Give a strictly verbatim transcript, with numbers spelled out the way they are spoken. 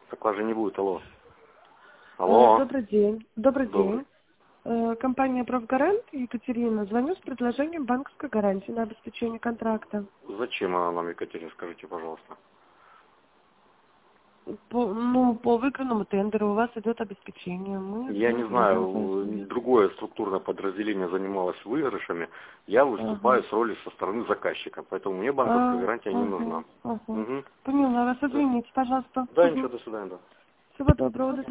Так вас же не будет, алло. Алло. Добрый день. Добрый Добрый. день. Э, Компания «Профгарант», Екатерина. Звоню с предложением банковской гарантии на обеспечение контракта. Зачем она нам, Екатерина, скажите, пожалуйста? По, ну, по выигранному тендеру у вас идет обеспечение. Мы Я не ну, знаю, другое структурное подразделение занималось выигрышами. Я выступаю ага. с роли со стороны заказчика, поэтому мне банковская А, гарантия не нужна. ага, ага. Угу. Поняла вас. Да, Извините, пожалуйста. да, Угу. ничего, до свидания, да. Всего доброго. До